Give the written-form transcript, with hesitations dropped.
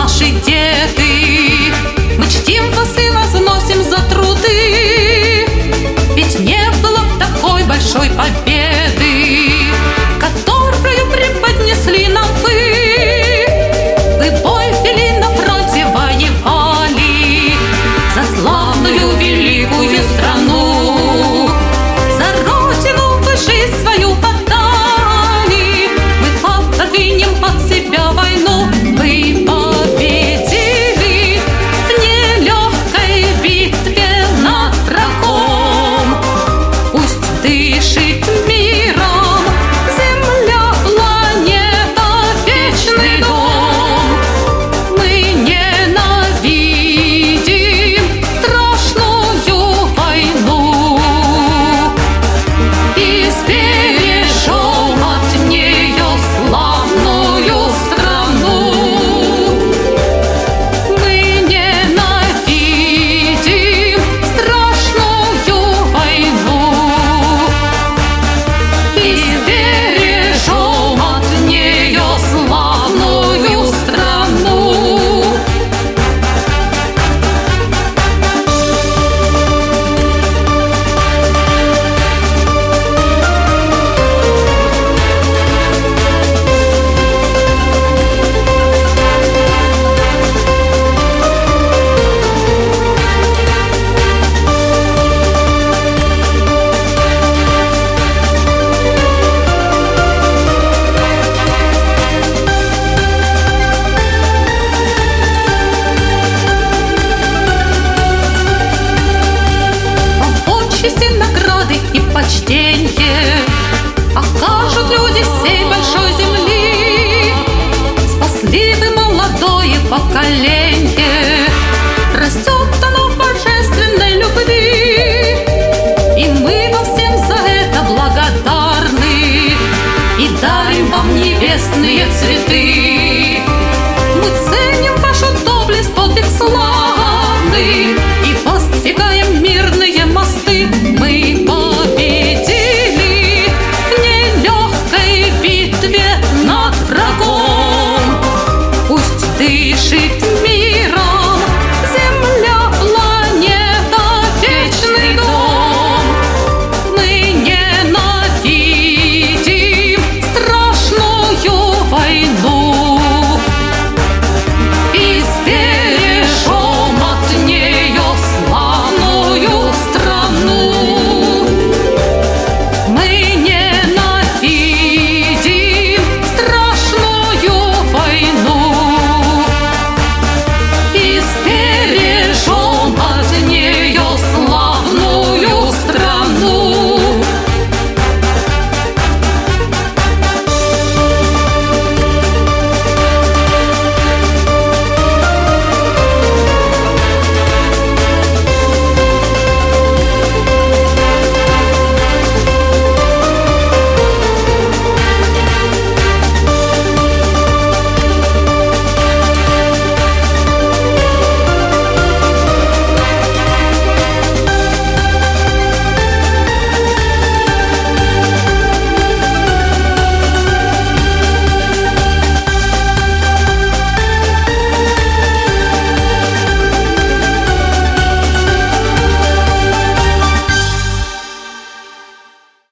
наши деды. Мы чтим вас и возносим за труды, ведь не было такой большой победы, которую преподнесли нам вы. Вы бой вели, на фронте воевали за славную великую страну. За родину вы жизнь свою отдали, мы отодвинем от себя войну. Вы победили в нелегкой битве над врагом. Пусть дышит миром земля, планета, вечный дом. Мы ненавидим страшную войну и сбережем от нее славную страну. Мы ненавидим страшную войну и сбережем от нее славную страну. Почести, награды и почтенье окажут люди всей большой земли. Спасли вы молодое поколение, растет оно в божественной любви. И мы вам всем за это благодарны и дарим вам небесные цветы.